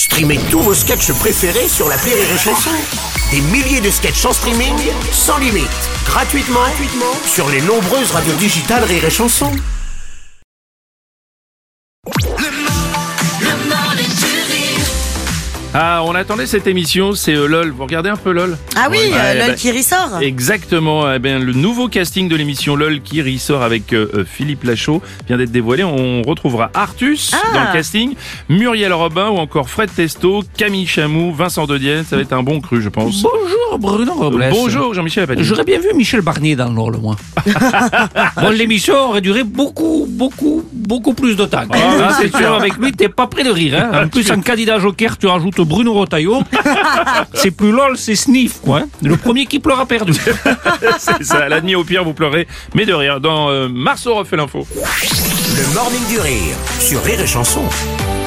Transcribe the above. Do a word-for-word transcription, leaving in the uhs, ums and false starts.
Streamez tous vos sketchs préférés sur l'appli Rire et Chanson. Des milliers de sketchs en streaming, sans limite, gratuitement, gratuitement sur les nombreuses radios digitales Rire et Chanson. Ah, on attendait cette émission, c'est euh, LOL. Vous regardez un peu LOL? Ah oui, Ouais, euh, eh LOL ben, qui ressort. Exactement. Eh ben, le nouveau casting de l'émission LOL qui ressort avec euh, Philippe Lachaud vient d'être dévoilé. On retrouvera Artus Ah. dans le casting, Muriel Robin ou encore Fred Testo, Camille Chamou, Vincent De Dienne. Ça va être un bon cru, je pense. Bonjour Bruno Robles. Euh, bonjour Jean-Michel Apathy. J'aurais bien vu Michel Barnier dans LOL, moi. Bon, l'émission aurait duré beaucoup, beaucoup, beaucoup plus de temps. Ah, Hein, c'est c'est sûr. sûr, avec lui, t'es pas près de rire. Hein. En plus, en candidat joker, tu rajoutes Bruno Retailleau. C'est plus LOL, c'est Sniff, quoi. Hein. Le premier qui pleure a perdu. C'est ça. La nuit au pire, vous pleurez, mais de rire. Dans euh, Marceau refait l'info. Le Morning du Rire sur Rire et Chanson.